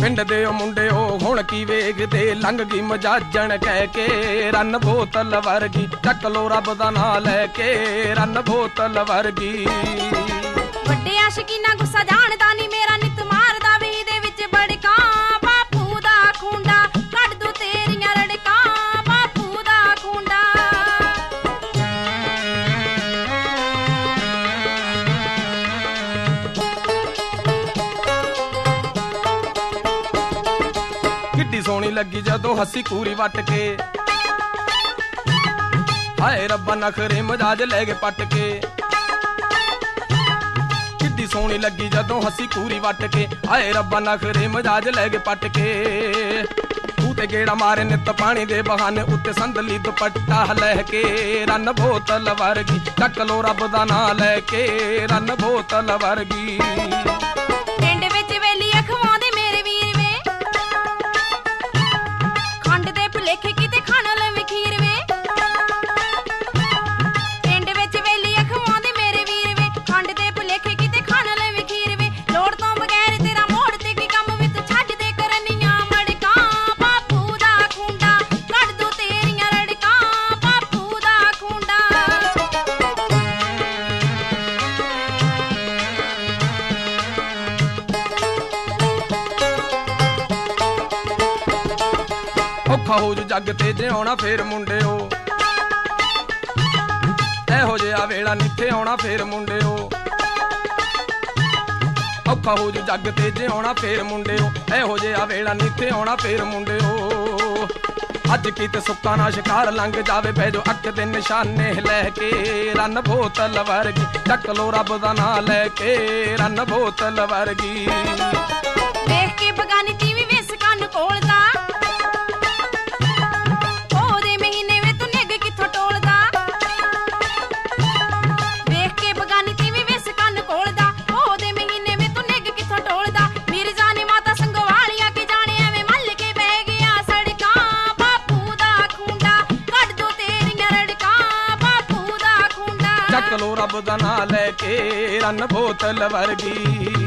पिंड दे मुंडिओ हुण की वेखदे लंघ गई मजाजण कह के रन बोतल वर्गी चक लो रब दा नां लैके रन बोतल वर्गी ਵੱਡੇ ਆਸ਼ਕੀਨਾ ਗੁੱਸਾ ਜਾਣਦਾ ਨੀ ਮੇਰਾ ਨਿਤ ਮਾਰਦਾ ਵੀ ਦੇ ਵਿੱਚ ਬੜਕਾਂ ਬਾਪੂ ਦਾ ਖੁੰਡਾ ਕੱਢ ਦੂ ਤੇਰੀਆਂ ਰੜਕਾਂ ਬਾਪੂ ਦਾ ਖੁੰਡਾ किड्डी सोहनी लगी जदों हसी कूरी वट के हाय रब्बा नखरे मजाज लै गए पट के किड्डी सोहनी लगी जदों हसी कूरी वट के हाय रब्बा नखरे मजाज लै गए पट के तू ते गेड़ा मारे नित पानी दे बहाने उत्ते संदली दुपट्टा लहके रन बोतल वर्गी चक लो रब दा नां लैके रन बोतल वर्गी ਪਿੰਡ ਵਿੱਚ ਵੇਲੀ ਅਖਵਾਉਂਦੇ ਮੇਰੇ ਵੀਰ ਵੇ ਖੰਡ ਦੇ ਭੁਲੇਖੇ ਕਿਤੇ ਖਾਣ ਲਵੇਂ ਖੀਰ ਵੇ ਪਿੰਡ ਵਿੱਚ ਵੇਲੀ ਅਖਵਾਉਂਦੇ ਮੇਰੇ ਵੀਰ ਵੇ ਖੰਡ ਦੇ ਭੁਲੇਖੇ ਕਿਤੇ ਖਾਣ ਲਵੇਂ ਖੀਰ ਵੇ ਲੋੜ ਤੋਂ ਬਗੈਰ ਤੇਰਾ ਮੋੜ ਤੇ ਕੀ ਕੰਮ ਵੀ ਤੂੰ ਛੱਡ ਦੇ ਕਰਨੀਆਂ ਮੜਕਾਂ ਬਾਪੂ ਦਾ ਖੁੰਡਾ ਕੱਢ ਦੂ ਤੇਰੀਆਂ ਰੜਕਾਂ ਬਾਪੂ ਦਾ ਖੁੰਡਾ ਔਖਾ ਹੋ ਜੂ ਜੱਗ ਤੇ ਜਿਉਣਾ ਫੇਰ ਮੁੰਡਿਓ ਇਹੋ ਜਿਹਾ ਵੇਲਾ ਨਿੱਥੇ ਆਉਣਾ ਫੇਰ ਮੁੰਡਿਓ ਔਖਾ ਹੋ ਜੂ ਜੱਗ ਤੇ ਜਿਉਣਾ ਫੇਰ ਮੁੰਡਿਓ ਇਹੋ ਜਿਹਾ ਵੇਲਾ ਨਿੱਥੇ ਆਉਣਾ ਫੇਰ ਮੁੰਡਿਓ ਅੱਜ ਕੀਤੇ ਸੁੱਕਾ ਨਾ ਸ਼ਿਕਾਰ ਲੰਘ ਜਾਵੇ ਬਹਿ ਜੋ ਅੱਖ ਦੇ ਨਿਸ਼ਾਨੇ ਲੈ ਕੇ ਰਨ ਬੋਤਲ ਵਰਗੀ ਚੱਕ ਲੋ ਰੱਬ ਦਾ ਨਾਂ ਲੈ ਕੇ ਰਨ ਬੋਤਲ ਵਰਗੀ ਵੇਖ ਕੇ ਬਗਾਨੀ ਟੀਵੀ ਵੇਸ ਕੰਨ ਕੋਲਦਾ ਉਹਦੇ ਮਹੀਨੇ ਵੇ ਤੂੰ ਨਿੱਘ ਕਿੱਥੋਂ ਟੋਲਦਾ ਵੇਖ ਕੇ ਬਗਾਨੀ ਟੀਵੀ ਵੇਸ ਕੰਨ ਕੋਲਦਾ ਉਹਦੇ ਮਹੀਨੇ ਵੇ ਤੂੰ ਨਿੱਘ ਕਿੱਥੋਂ ਟੋਲਦਾ ਮਿਰਜ਼ਾ ਨੇ ਮਾਤਾ ਸੰਗਵਾਲੀਆਂ ਕੇ ਜਾਣੇ ਐਵੇਂ ਮੱਲ ਕੇ ਬਹਿ ਗਿਆ ਸੜਕਾਂ ਬਾਪੂ ਦਾ ਖੁੰਡਾ ਕੱਢ ਦੋ ਤੇਰੀਆਂ ਰੜਕਾਂ ਬਾਪੂ ਦਾ ਖੁੰਡਾ ਚੱਕ ਲੋ ਰੱਬ ਦਾ ਨਾਂ ਲੈ ਕੇ ਰਨ ਬੋਤਲ ਵਰਗੀ